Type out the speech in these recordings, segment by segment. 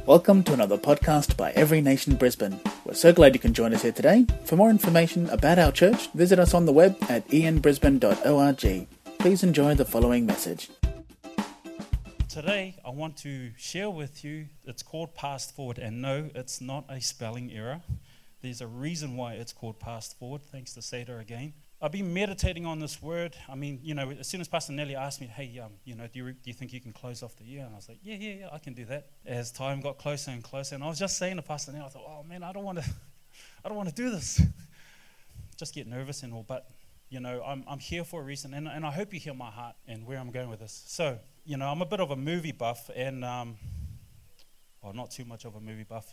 Welcome to another podcast by Every Nation Brisbane. We're so glad you can join us here today. For more information about our church, visit us on the web at ianbrisbane.org. Please enjoy the following message. Today, I want to share with you, it's called Past Forward, and no, it's not a spelling error. There's a reason why it's called Past Forward, thanks to Seda again. I've been meditating on this word. I mean, as soon as Pastor Nelly asked me, hey, do you think you can close off the year? And I was like, yeah, I can do that. As time got closer and closer, and I was just saying to Pastor Nelly, I thought, oh man, I don't want to do this. Just get nervous and all, but I'm here for a reason, and I hope you hear my heart and where I'm going with this. So, I'm a bit of a movie buff, and not too much of a movie buff.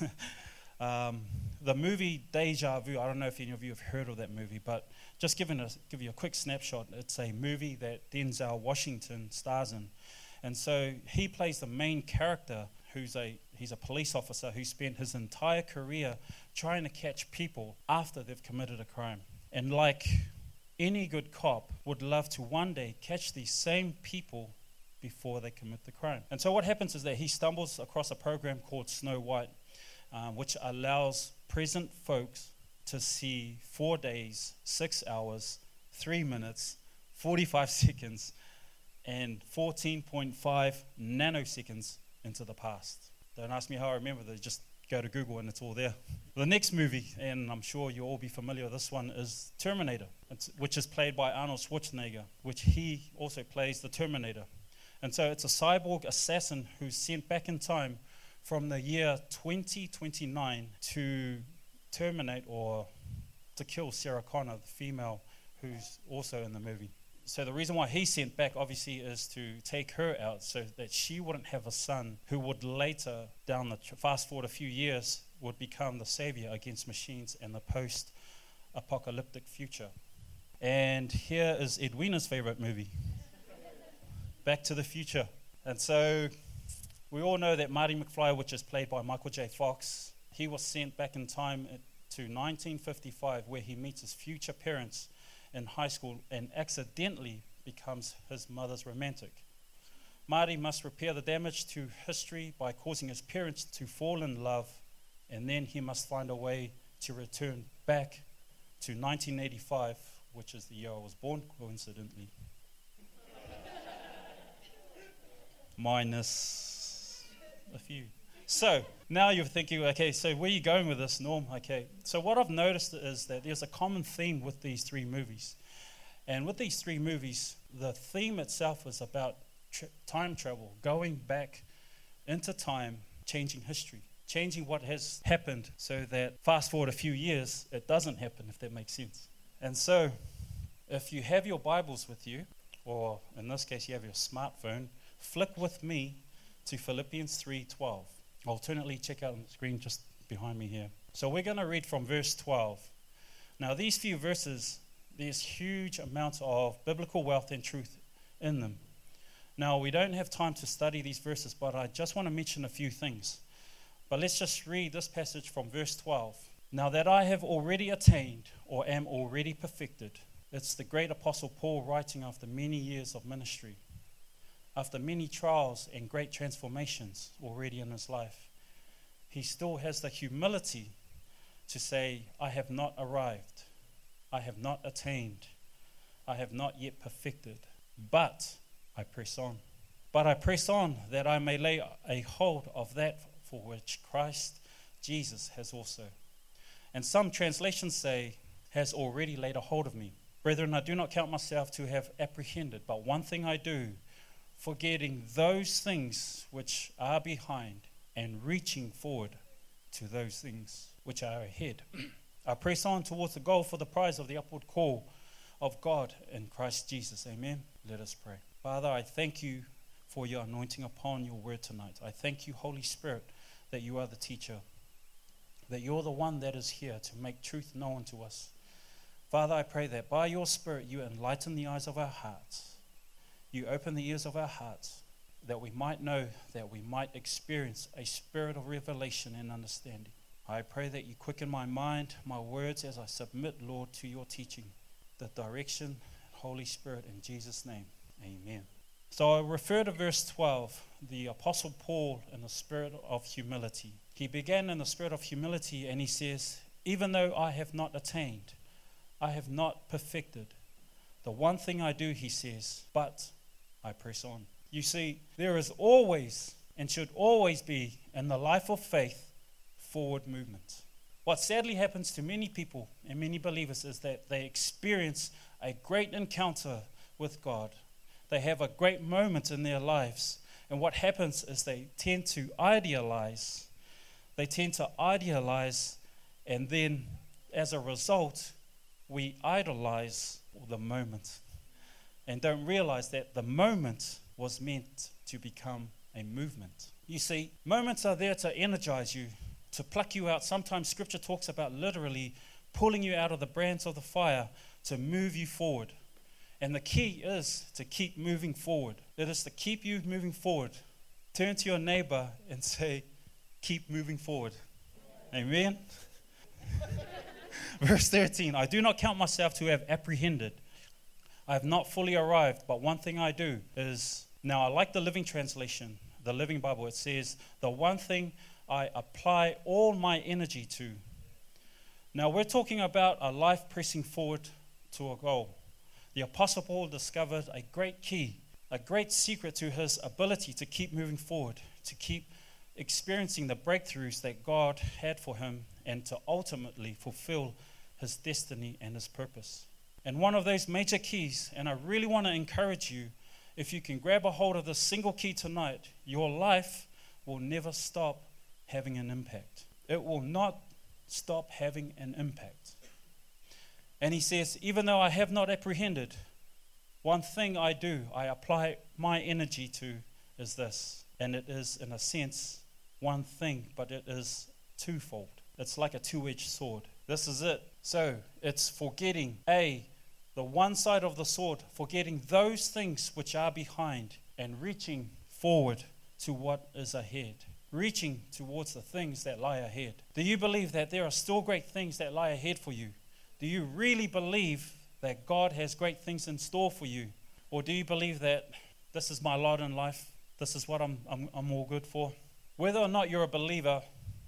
The movie Deja Vu, I don't know if any of you have heard of that movie, but just give you a quick snapshot. It's a movie that Denzel Washington stars in. And so he plays the main character he's a police officer who spent his entire career trying to catch people after they've committed a crime. And like any good cop would love to one day catch these same people before they commit the crime. And so what happens is that he stumbles across a program called Snow White, which allows present folks to see 4 days, 6 hours, 3 minutes, 45 seconds, and 14.5 nanoseconds into the past. Don't ask me how I remember that, just go to Google and it's all there. The next movie, and I'm sure you'll all be familiar with this one, is Terminator, which is played by Arnold Schwarzenegger, which he also plays the Terminator. And so it's a cyborg assassin who's sent back in time from the year 2029 to terminate or to kill Sarah Connor, the female who's also in the movie. So the reason why he's sent back, obviously, is to take her out so that she wouldn't have a son who would later, fast forward a few years, would become the savior against machines in the post-apocalyptic future. And here is Edwina's favorite movie, Back to the Future. And so we all know that Marty McFly, which is played by Michael J. Fox, he was sent back in time to 1955, where he meets his future parents in high school and accidentally becomes his mother's romantic. Marty must repair the damage to history by causing his parents to fall in love, and then he must find a way to return back to 1985, which is the year I was born, coincidentally. Minus a few. So now you're thinking, okay, so where are you going with this, Norm? Okay, so what I've noticed is that there's a common theme with these three movies. And with these three movies, the theme itself is about time travel, going back into time, changing history, changing what has happened so that fast forward a few years, it doesn't happen, if that makes sense. And so if you have your Bibles with you, or in this case you have your smartphone, flick with me to Philippians 3:12. Alternately, check out on the screen just behind me here. So we're going to read from verse 12. Now these few verses, there's huge amounts of biblical wealth and truth in them. Now we don't have time to study these verses, but I just want to mention a few things. But let's just read this passage from verse 12. Now that I have already attained or am already perfected, it's the great apostle Paul writing after many years of ministry. After many trials and great transformations already in his life, he still has the humility to say, I have not arrived, I have not attained, I have not yet perfected, but I press on. But I press on that I may lay a hold of that for which Christ Jesus has also. And some translations say, has already laid a hold of me. Brethren, I do not count myself to have apprehended, but one thing I do, forgetting those things which are behind and reaching forward to those things which are ahead. I press on towards the goal for the prize of the upward call of God in Christ Jesus. Amen. Let us pray. Father, I thank you for your anointing upon your word tonight. I thank you, Holy Spirit, that you are the teacher, that you're the one that is here to make truth known to us. Father, I pray that by your Spirit you enlighten the eyes of our hearts. You open the ears of our hearts, that we might know, that we might experience a spirit of revelation and understanding. I pray that you quicken my mind, my words, as I submit, Lord, to your teaching, the direction, Holy Spirit, in Jesus' name. Amen. So I refer to verse 12, the Apostle Paul in the spirit of humility. He began in the spirit of humility and he says, even though I have not attained, I have not perfected, the one thing I do, he says, but I press on. You see, there is always and should always be in the life of faith forward movement. What sadly happens to many people and many believers is that they experience a great encounter with God. They have a great moment in their lives. And what happens is they tend to idealize. They tend to idealize, and then as a result, we idolize the moment and don't realize that the moment was meant to become a movement. You see, moments are there to energize you, to pluck you out. Sometimes scripture talks about literally pulling you out of the brands of the fire to move you forward. And the key is to keep moving forward. It is to keep you moving forward. Turn to your neighbor and say, keep moving forward. Amen. Verse 13, I do not count myself to have apprehended. I have not fully arrived, but one thing I do is, now I like the Living Translation, the Living Bible. It says, the one thing I apply all my energy to. Now we're talking about a life pressing forward to a goal. The Apostle Paul discovered a great key, a great secret to his ability to keep moving forward, to keep experiencing the breakthroughs that God had for him, and to ultimately fulfill his destiny and his purpose. And one of those major keys, and I really want to encourage you, if you can grab a hold of this single key tonight, your life will never stop having an impact. It will not stop having an impact. And he says, even though I have not apprehended, one thing I do, I apply my energy to, is this. And it is, in a sense, one thing, but it is twofold. It's like a two-edged sword. This is it. So it's forgetting, the one side of the sword, forgetting those things which are behind and reaching forward to what is ahead. Reaching towards the things that lie ahead. Do you believe that there are still great things that lie ahead for you? Do you really believe that God has great things in store for you? Or do you believe that this is my lot in life? This is what I'm all good for? Whether or not you're a believer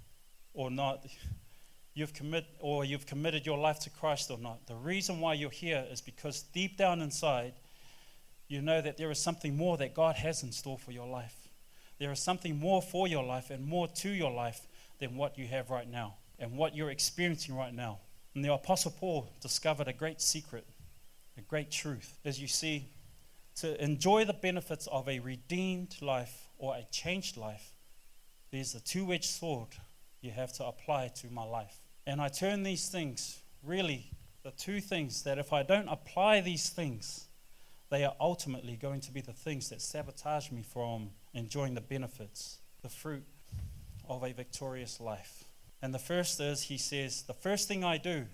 or not, you've committed your life to Christ or not, the reason why you're here is because deep down inside, you know that there is something more that God has in store for your life. There is something more for your life and more to your life than what you have right now and what you're experiencing right now. And the Apostle Paul discovered a great secret, a great truth. As you see, to enjoy the benefits of a redeemed life or a changed life, there's a two-edged sword you have to apply to my life. And I turn these things, really, the two things that if I don't apply these things, they are ultimately going to be the things that sabotage me from enjoying the benefits, the fruit of a victorious life. And the first is, he says, the first thing I do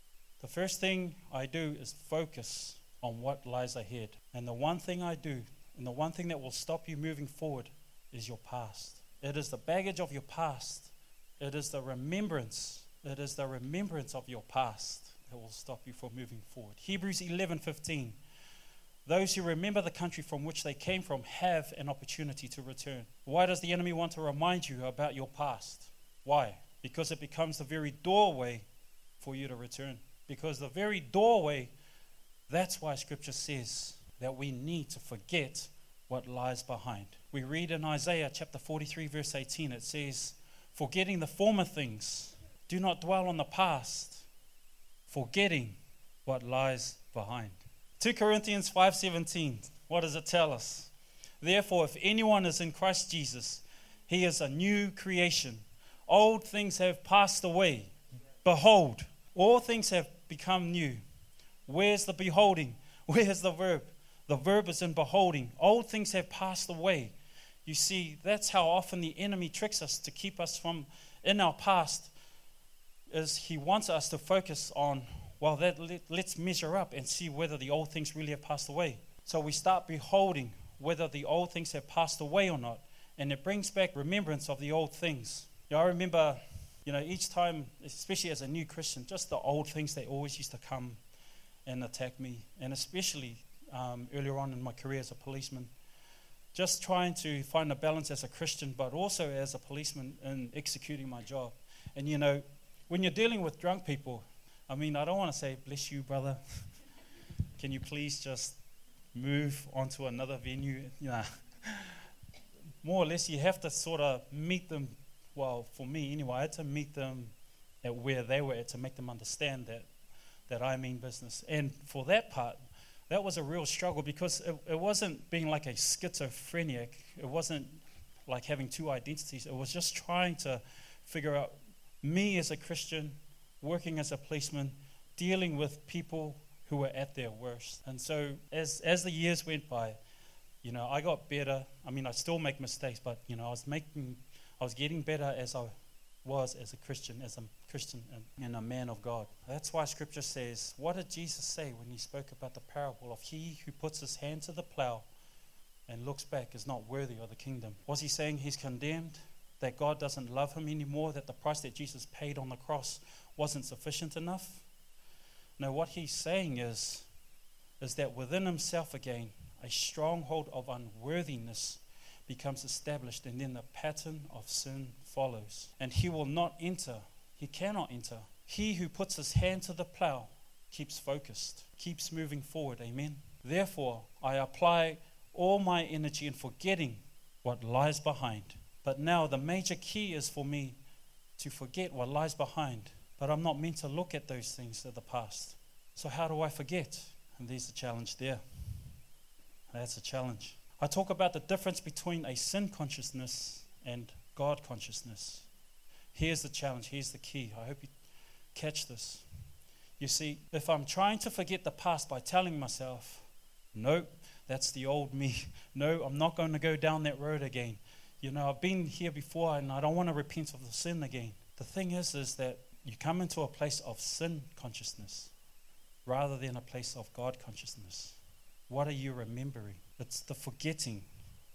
is focus on what lies ahead. And the one thing I do, and the one thing that will stop you moving forward is your past. It is the baggage of your past. It is the remembrance of your past that will stop you from moving forward. Hebrews 11:15. Those who remember the country from which they came from have an opportunity to return. Why does the enemy want to remind you about your past? Why? Because it becomes the very doorway for you to return. Because the very doorway, that's why Scripture says that we need to forget what lies behind. We read in Isaiah chapter 43 verse 18, it says, forgetting the former things, do not dwell on the past, forgetting what lies behind. 2 Corinthians 5:17, what does it tell us? Therefore, if anyone is in Christ Jesus, he is a new creation. Old things have passed away. Behold, all things have become new. Where's the beholding? Where's the verb? The verb is in beholding. Old things have passed away. You see, that's how often the enemy tricks us to keep us from in our past, is he wants us to focus on, well, let's measure up and see whether the old things really have passed away. So we start beholding whether the old things have passed away or not. And it brings back remembrance of the old things. I remember, each time, especially as a new Christian, just the old things that always used to come and attack me. And especially earlier on in my career as a policeman, just trying to find a balance as a Christian, but also as a policeman in executing my job. And you know, when you're dealing with drunk people, I mean, I don't want to say, bless you, brother. Can you please just move onto another venue? Nah. More or less, you have to sort of meet them. Well, for me anyway, I had to meet them at where they were at to make them understand that I mean business. And for that part, that was a real struggle, because it wasn't being like a schizophrenic. It wasn't like having two identities. It was just trying to figure out me as a Christian, working as a policeman, dealing with people who were at their worst. And so as the years went by, you know, I got better. I mean, I still make mistakes, but, you know, I was getting better as I was as a Christian and a man of God. That's why Scripture says, what did Jesus say when he spoke about the parable of he who puts his hand to the plow and looks back is not worthy of the kingdom? Was he saying he's condemned, that God doesn't love him anymore, that the price that Jesus paid on the cross wasn't sufficient enough? No, what he's saying is that within himself again, a stronghold of unworthiness becomes established, and then the pattern of sin follows. And he will not enter. He cannot enter. He who puts his hand to the plow keeps focused, keeps moving forward. Amen. Therefore, I apply all my energy in forgetting what lies behind. But now the major key is for me to forget what lies behind. But I'm not meant to look at those things of the past. So how do I forget? And there's a challenge there. That's a challenge. I talk about the difference between a sin consciousness and God consciousness. Here's the challenge. Here's the key. I hope you catch this. You see, if I'm trying to forget the past by telling myself, no, that's the old me. No, I'm not going to go down that road again. You know, I've been here before and I don't want to repent of the sin again. The thing is that you come into a place of sin consciousness rather than a place of God consciousness. What are you remembering? It's the forgetting.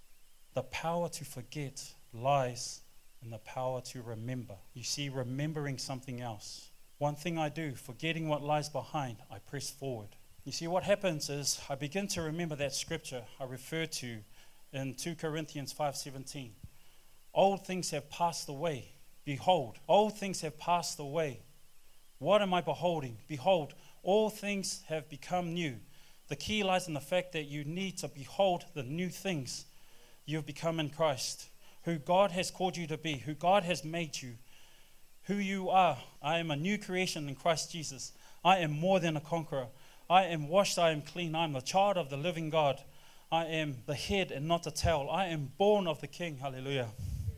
The power to forget lies in the power to remember. You see, remembering something else. One thing I do, forgetting what lies behind, I press forward. You see, what happens is I begin to remember that scripture I referred to in 2 Corinthians 5:17. Old things have passed away. Behold, old things have passed away. What am I beholding? Behold, all things have become new. The key lies in the fact that you need to behold the new things you've become in Christ, who God has called you to be, who God has made you, who you are. I am a new creation in Christ Jesus. I am more than a conqueror. I am washed, I am clean. I am the child of the living God. I am the head and not the tail. I am born of the King. Hallelujah.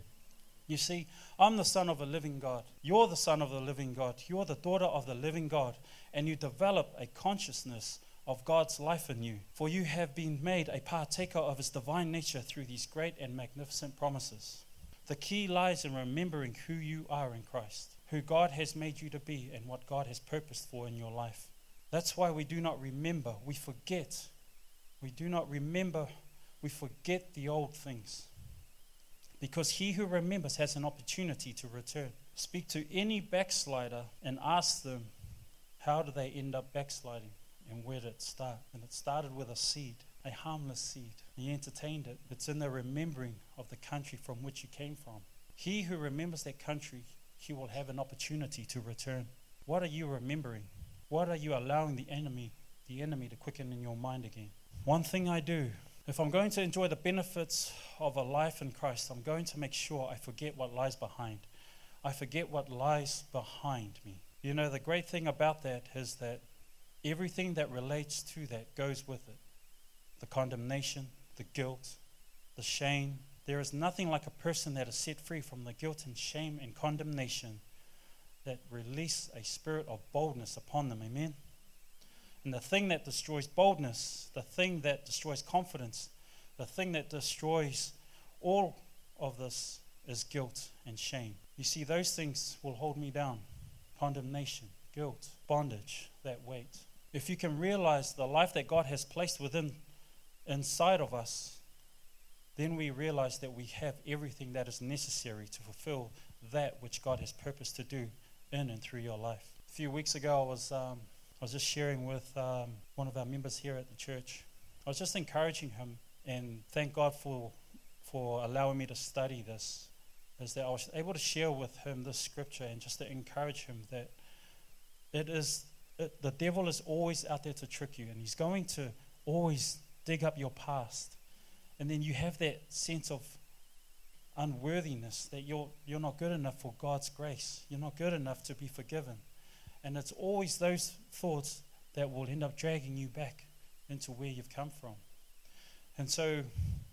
You see, I'm the son of a living God. You're the son of the living God. You're the daughter of the living God. And you develop a consciousness of God's life in you. For you have been made a partaker of his divine nature through these great and magnificent promises. The key lies in remembering who you are in Christ, who God has made you to be, and what God has purposed for in your life. That's why we do not remember. We forget. We do not remember. We forget the old things. Because he who remembers has an opportunity to return. Speak to any backslider and ask them, how do they end up backsliding? And where did it start? And it started with a seed, a harmless seed. He entertained it. It's in the remembering of the country from which you came from. He who remembers that country, he will have an opportunity to return. What are you remembering? What are you allowing the enemy to quicken in your mind again? One thing I do, if I'm going to enjoy the benefits of a life in Christ, I'm going to make sure I forget what lies behind. I forget what lies behind me. You know, the great thing about that is that everything that relates to that goes with it. The condemnation, the guilt, the shame. There is nothing like a person that is set free from the guilt and shame and condemnation that release a spirit of boldness upon them. Amen? And the thing that destroys boldness, the thing that destroys confidence, the thing that destroys all of this is guilt and shame. You see, those things will hold me down. Condemnation, guilt, bondage, that weight. If you can realize the life that God has placed inside of us, then we realize that we have everything that is necessary to fulfill that which God has purposed to do in and through your life. A few weeks ago, I was just sharing with one of our members here at the church. I was just encouraging him and thank God for allowing me to study this, is that I was able to share with him this scripture and just to encourage him that the devil is always out there to trick you, and he's going to always dig up your past. And then you have that sense of unworthiness, that you're not good enough for God's grace. You're not good enough to be forgiven. And it's always those thoughts that will end up dragging you back into where you've come from. And so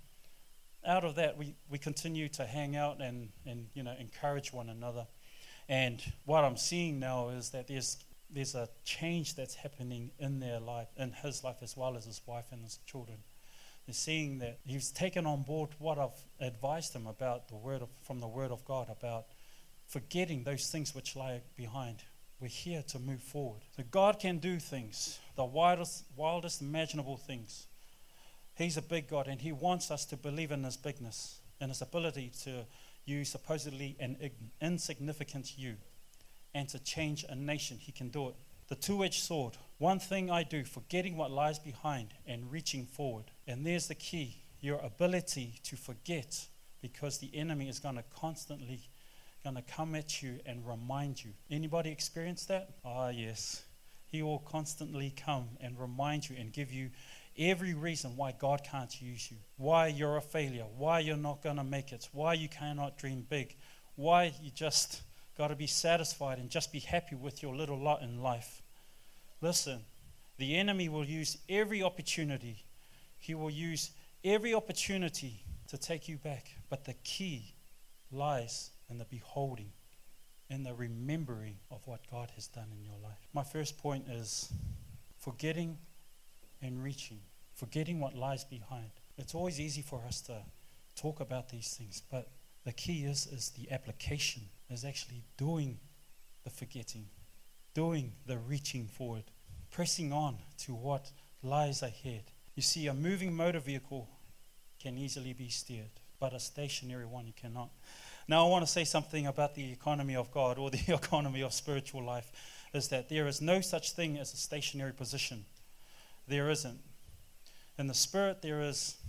out of that, we continue to hang out and encourage one another. And what I'm seeing now is that there's a change that's happening in their life, in his life as well as his wife and his children. They're seeing that he's taken on board what I've advised him about from the Word of God, about forgetting those things which lie behind. We're here to move forward. So God can do things, the wildest imaginable things. He's a big God, and he wants us to believe in his bigness and his ability to use supposedly an insignificant you and to change a nation. He can do it. The two-edged sword. One thing I do, forgetting what lies behind and reaching forward. And there's the key, your ability to forget, because the enemy is going to constantly come at you and remind you. Anybody experience that? Ah, yes. He will constantly come and remind you and give you every reason why God can't use you, why you're a failure, why you're not going to make it, why you cannot dream big, why you just got to be satisfied and just be happy with your little lot in life. Listen, the enemy will use every opportunity. He will use every opportunity to take you back. But the key lies in the beholding, in the remembering of what God has done in your life. My first point is forgetting and reaching, forgetting what lies behind. It's always easy for us to talk about these things, but the key is the application, is actually doing the forgetting, doing the reaching forward, pressing on to what lies ahead. You see, a moving motor vehicle can easily be steered, but a stationary one you cannot. Now I want to say something about the economy of God, or the economy of spiritual life, is that there is no such thing as a stationary position. There isn't. In the spirit, there is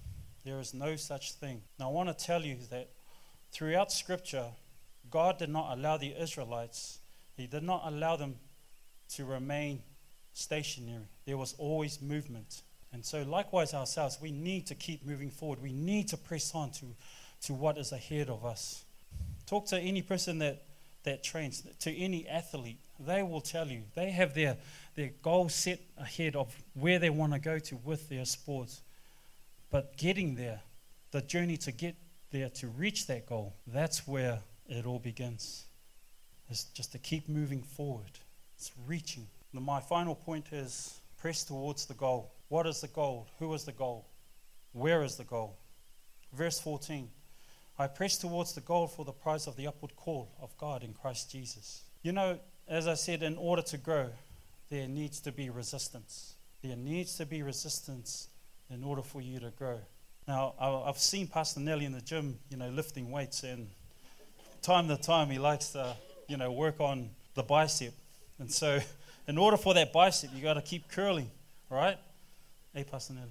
no such thing. Now I want to tell you that throughout Scripture, God did not allow the Israelites, he did not allow them to remain stationary. There was always movement. And so likewise ourselves, we need to keep moving forward. We need to press on to what is ahead of us. Talk to any person that trains, to any athlete. They will tell you, they have their goal set ahead of where they want to go to with their sports. But getting there, the journey to get there, to reach that goal, that's where it all begins. It's just to keep moving forward. It's reaching. My final point is press towards the goal. What is the goal? Who is the goal? Where is the goal? Verse 14. I press towards the goal for the prize of the upward call of God in Christ Jesus. You know, as I said, in order to grow, there needs to be resistance. There needs to be resistance in order for you to grow. Now, I've seen Pastor Nelly in the gym, lifting weights, and time to time he likes to, work on the bicep. And so, in order for that bicep, you got to keep curling, right? Hey, Pastor Nelly.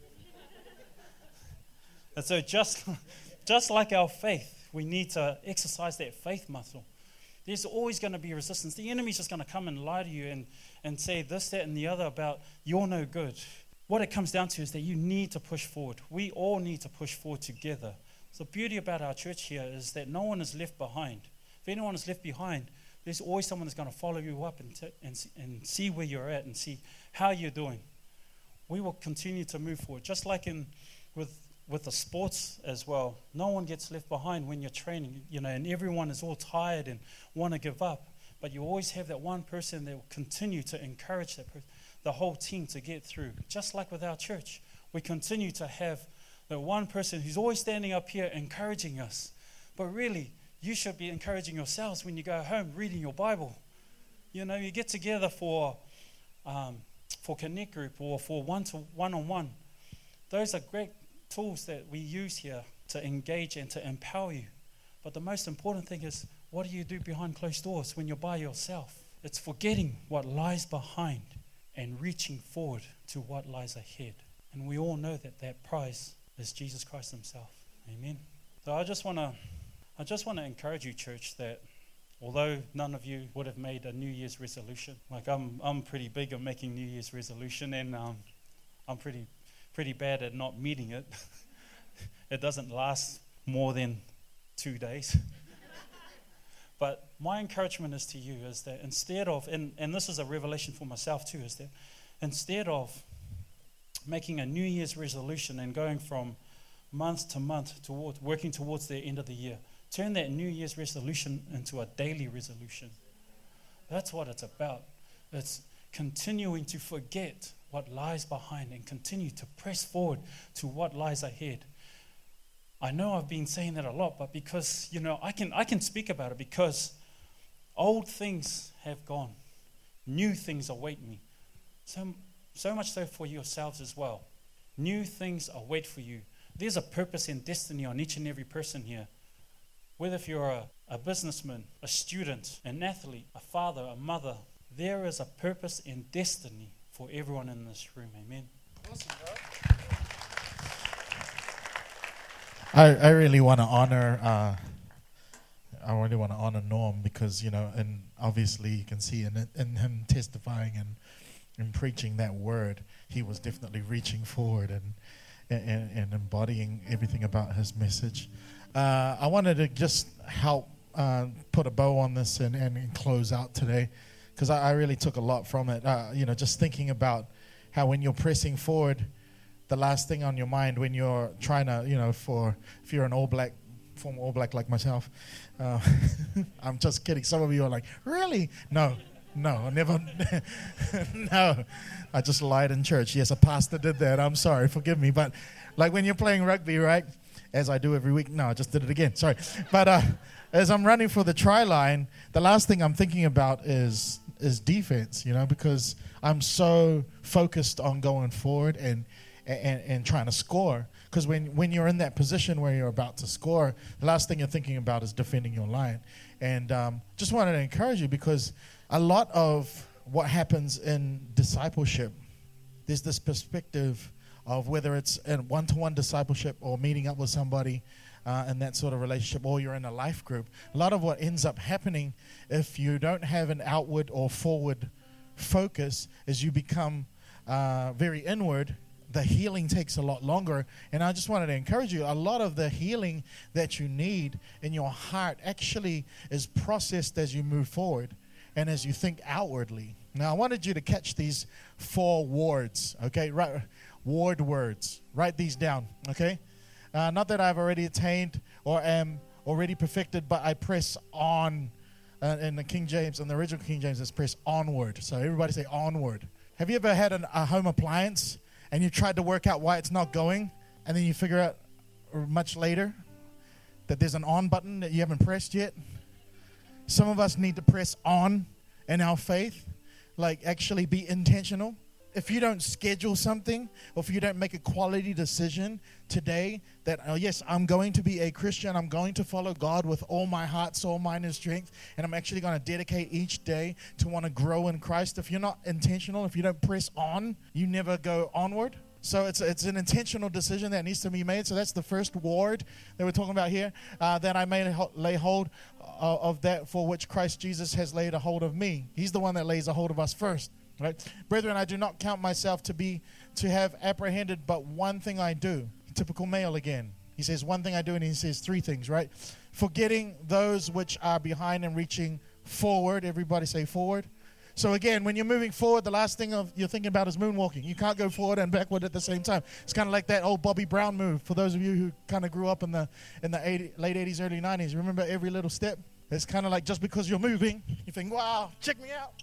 And so, just like our faith, we need to exercise that faith muscle. There's always going to be resistance. The enemy's just going to come and lie to you and say this, that, and the other about you're no good. What it comes down to is that you need to push forward. We all need to push forward together. So the beauty about our church here is that no one is left behind. If anyone is left behind, there's always someone that's going to follow you up and see where you're at and see how you're doing. We will continue to move forward, just like with the sports as well. No one gets left behind when you're training, and everyone is all tired and want to give up. But you always have that one person that will continue to encourage the whole team to get through. Just like with our church, we continue to have that one person who's always standing up here encouraging us. But really, you should be encouraging yourselves when you go home reading your Bible. You get together for Connect Group or for one-on-one. Those are great tools that we use here to engage and to empower you. But the most important thing is, what do you do behind closed doors when you're by yourself? It's forgetting what lies behind and reaching forward to what lies ahead. And we all know that that prize is Jesus Christ himself. Amen. So I just want to encourage you, church, that although none of you would have made a New Year's resolution, like I'm pretty big on making New Year's resolution, and I'm pretty bad at not meeting it. It doesn't last more than 2 days. But my encouragement is to you is that instead of, and this is a revelation for myself too, is that instead of making a New Year's resolution and going from month to month towards working towards the end of the year, turn that New Year's resolution into a daily resolution. That's what it's about. It's continuing to forget what lies behind and continue to press forward to what lies ahead. I know I've been saying that a lot, but because, I can speak about it because old things have gone. New things await me. So much so for yourselves as well. New things await for you. There's a purpose and destiny on each and every person here. Whether if you're a businessman, a student, an athlete, a father, a mother, there is a purpose and destiny for everyone in this room. Amen. Awesome, bro. I really want to honor Norm because, and obviously you can see in him testifying and in preaching that word, he was definitely reaching forward and embodying everything about his message. I wanted to just help put a bow on this and close out today because I really took a lot from it. Just thinking about how when you're pressing forward, the last thing on your mind when you're trying to, if you're an former All Black like myself, I'm just kidding. Some of you are like, really? No, I never, no. I just lied in church. Yes, a pastor did that. I'm sorry, forgive me. But like when you're playing rugby, right, as I do every week. No, I just did it again. Sorry. But as I'm running for the try line, the last thing I'm thinking about is defense, because I'm so focused on going forward and trying to score. Because when you're in that position where you're about to score, the last thing you're thinking about is defending your line. And just wanted to encourage you because a lot of what happens in discipleship, there's this perspective of whether it's in one-to-one discipleship or meeting up with somebody in that sort of relationship, or you're in a life group. A lot of what ends up happening if you don't have an outward or forward focus is you become very inward. The healing takes a lot longer. And I just wanted to encourage you, a lot of the healing that you need in your heart actually is processed as you move forward and as you think outwardly. Now, I wanted you to catch these 4 words, okay? Right, ward words. Write these down, okay? Not that I've already attained or am already perfected, but I press on. In the King James, in the original King James, it's press onward. So everybody say onward. Have you ever had a home appliance and you tried to work out why it's not going, and then you figure out much later that there's an on button that you haven't pressed yet? Some of us need to press on in our faith, like actually be intentional. If you don't schedule something, or if you don't make a quality decision today that, yes, I'm going to be a Christian, I'm going to follow God with all my heart, soul, mind, and strength, and I'm actually going to dedicate each day to want to grow in Christ. If you're not intentional, if you don't press on, you never go onward. So it's an intentional decision that needs to be made. So that's the first ward that we're talking about here, that I may lay hold of that for which Christ Jesus has laid a hold of me. He's the one that lays a hold of us first. Right? Brethren, I do not count myself to have apprehended, but one thing I do. Typical male again. He says one thing I do, and he says 3 things, right? Forgetting those which are behind and reaching forward. Everybody say forward. So again, when you're moving forward, the last thing you're thinking about is moonwalking. You can't go forward and backward at the same time. It's kind of like that old Bobby Brown move. For those of you who kind of grew up in the late 80s, early 90s, remember every little step? It's kind of like just because you're moving, you think, wow, check me out.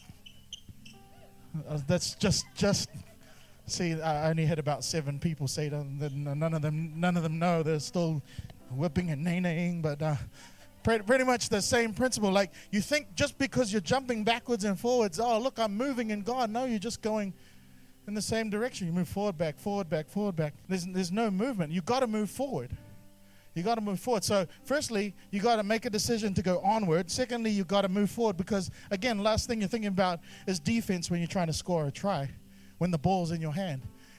That's just. See, I only had about 7 people say that. None of them know. They're still whipping and nay-naying, but pretty much the same principle. Like you think just because you're jumping backwards and forwards, oh look, I'm moving in God. No, you're just going in the same direction. You move forward, back, forward, back, forward, back. There's no movement. You got to move forward. You got to move forward. So firstly, you got to make a decision to go onward. Secondly, you got to move forward because, again, last thing you're thinking about is defense when you're trying to score a try, when the ball's in your hand.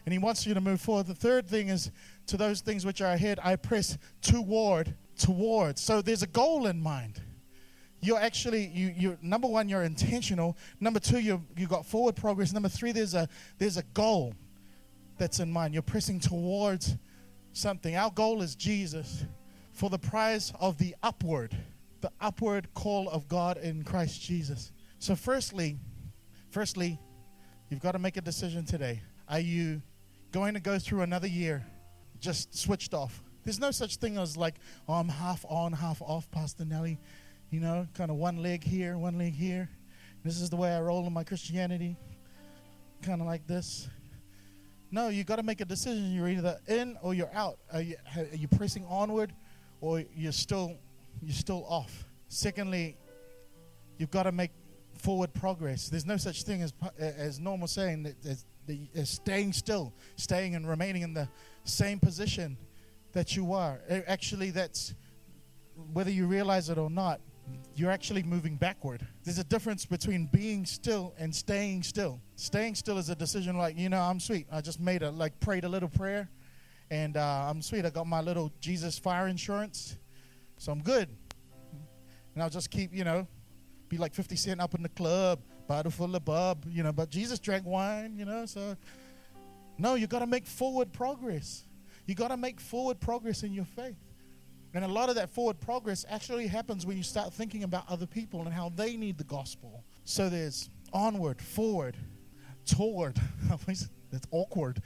And he wants you to move forward. The third thing is, to those things which are ahead, I press towards. So there's a goal in mind. You're actually, you number one, you're intentional. Number two, you got forward progress. Number three, there's a goal that's in mind. You're pressing towards something. Our goal is Jesus, for the prize of the upward call of God in Christ Jesus. So firstly, you've got to make a decision today. Are you going to go through another year just switched off? There's no such thing as like, oh, I'm half on, half off, Pastor Nelly. You know, kind of one leg here, one leg here. This is the way I roll in my Christianity. Kind of like this. No, you got to make a decision. You're either in or you're out. Are you pressing onward, or you're still off? Secondly, you've got to make forward progress. There's no such thing as normal saying as staying still, staying and remaining in the same position that you are. Actually, that's, whether you realize it or not, you're actually moving backward. There's a difference between being still and staying still. Staying still is a decision like, I'm sweet. I just prayed a little prayer, and I'm sweet. I got my little Jesus fire insurance, so I'm good. And I'll just keep, be like 50 Cent up in the club, bottle full of bub, but Jesus drank wine, so. No, you got to make forward progress. You got to make forward progress in your faith. And a lot of that forward progress actually happens when you start thinking about other people and how they need the gospel. So there's onward, forward, toward. That's awkward.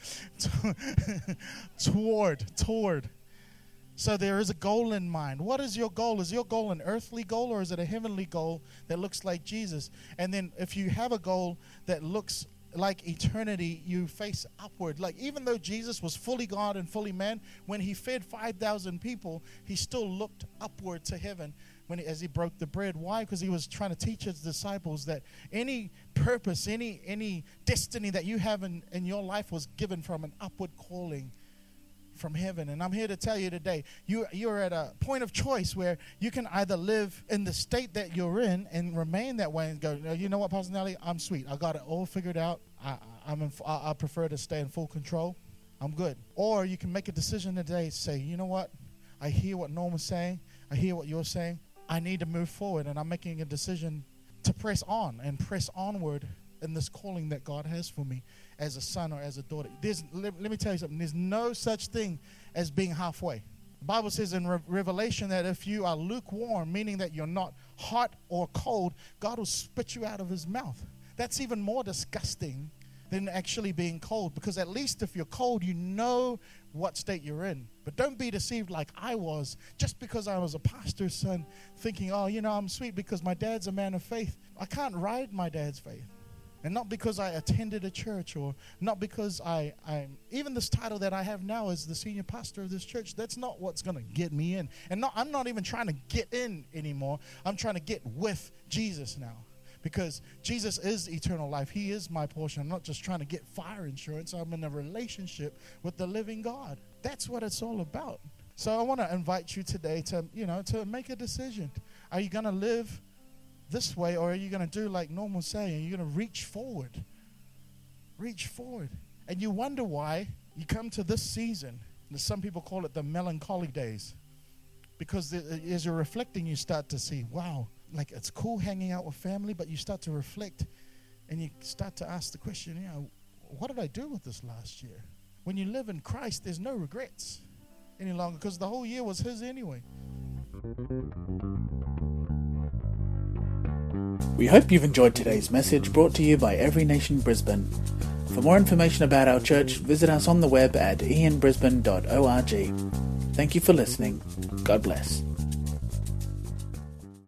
Toward. So there is a goal in mind. What is your goal? Is your goal an earthly goal, or is it a heavenly goal that looks like Jesus? And then if you have a goal that looks like eternity, you face upward. Like, even though Jesus was fully God and fully man, when he fed 5,000 people, he still looked upward to heaven as he broke the bread. Why? Because he was trying to teach his disciples that any purpose, any destiny that you have in your life was given from an upward calling from heaven. And I'm here to tell you today, you're at a point of choice where you can either live in the state that you're in and remain that way and go, you know what, Pastor Nelly, I'm sweet. I got it all figured out. I prefer to stay in full control. I'm good. Or you can make a decision today to say, you know what, I hear what Norma's saying. I hear what you're saying. I need to move forward, and I'm making a decision to press on and press onward in this calling that God has for me as a son or as a daughter. Let me tell you something. There's no such thing as being halfway. The Bible says in Revelation that if you are lukewarm, meaning that you're not hot or cold, God will spit you out of his mouth. That's even more disgusting than actually being cold, because at least if you're cold, you know what state you're in. But don't be deceived like I was, just because I was a pastor's son, thinking, I'm sweet because my dad's a man of faith. I can't ride my dad's faith. And not because I attended a church, or not because I'm even this title that I have now as the senior pastor of this church. That's not what's going to get me in. And I'm not even trying to get in anymore. I'm trying to get with Jesus now, because Jesus is eternal life. He is my portion. I'm not just trying to get fire insurance. I'm in a relationship with the living God. That's what it's all about. So I want to invite you today to make a decision. Are you going to live this way, or are you going to do like Norma saying? Are you going to reach forward? Reach forward. And you wonder why you come to this season. Some people call it the melancholy days, because as you're reflecting, you start to see, wow, like it's cool hanging out with family, but you start to reflect and you start to ask the question, what did I do with this last year? When you live in Christ, there's no regrets any longer, because the whole year was his anyway. We hope you've enjoyed today's message, brought to you by Every Nation Brisbane. For more information about our church, visit us on the web at ianbrisbane.org. Thank you for listening. God bless.